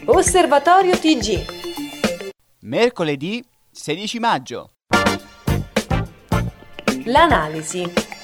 Osservatorio TG. Mercoledì 16 maggio. L'analisi.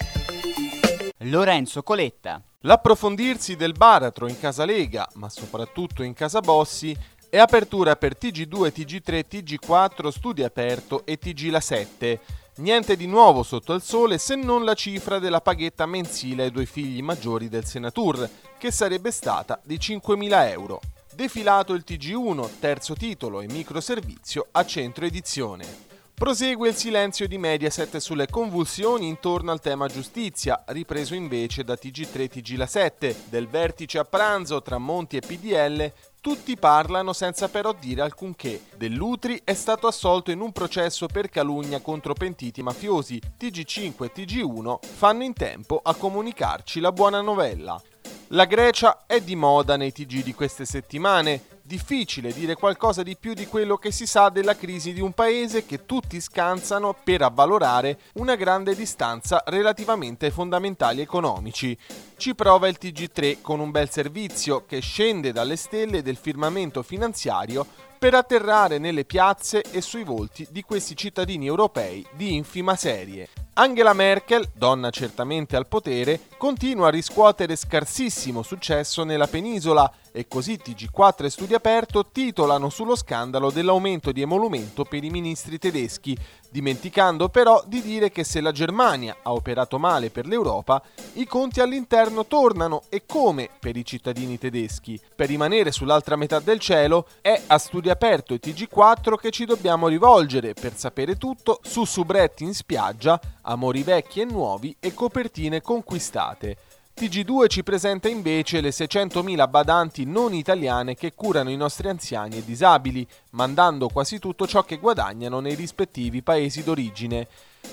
Lorenzo Coletta. L'approfondirsi del baratro in casa Lega, ma soprattutto in casa Bossi, è apertura per TG2, TG3, TG4, Studio Aperto e TG La 7. Niente di nuovo sotto il sole se non la cifra della paghetta mensile ai due figli maggiori del Senatur, che sarebbe stata di 5.000 euro. Defilato il TG1, terzo titolo e microservizio a centro edizione. Prosegue il silenzio di Mediaset sulle convulsioni intorno al tema giustizia, ripreso invece da TG3 e TG La 7. Del vertice a pranzo tra Monti e PDL, tutti parlano senza però dire alcunché. Dell'Utri è stato assolto in un processo per calunnia contro pentiti mafiosi. TG5 e TG1 fanno in tempo a comunicarci la buona novella. La Grecia è di moda nei TG di queste settimane. Difficile dire qualcosa di più di quello che si sa della crisi di un paese che tutti scansano per avvalorare una grande distanza relativamente ai fondamentali economici. Ci prova il TG3 con un bel servizio che scende dalle stelle del firmamento finanziario per atterrare nelle piazze e sui volti di questi cittadini europei di infima serie. Angela Merkel, donna certamente al potere, continua a riscuotere scarsissimo successo nella penisola e così TG4 e Studio Aperto titolano sullo scandalo dell'aumento di emolumento per i ministri tedeschi, dimenticando però di dire che se la Germania ha operato male per l'Europa, i conti all'interno tornano e come per i cittadini tedeschi. Per rimanere sull'altra metà del cielo è a Studio Aperto e TG4 che ci dobbiamo rivolgere per sapere tutto su subretti in spiaggia, amori vecchi e nuovi e copertine conquistate. TG2 ci presenta invece le 600.000 badanti non italiane che curano i nostri anziani e disabili, mandando quasi tutto ciò che guadagnano nei rispettivi paesi d'origine.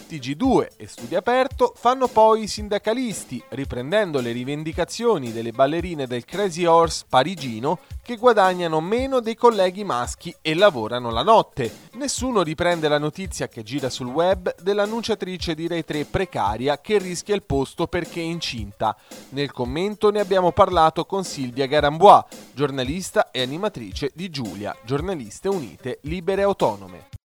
TG2 e Studio Aperto fanno poi i sindacalisti, riprendendo le rivendicazioni delle ballerine del Crazy Horse parigino che guadagnano meno dei colleghi maschi e lavorano la notte. Nessuno riprende la notizia che gira sul web dell'annunciatrice di Rai 3 precaria che rischia il posto perché è incinta. Nel commento ne abbiamo parlato con Silvia Garambois, giornalista e animatrice di Giulia, Giornaliste Unite Libere e Autonome.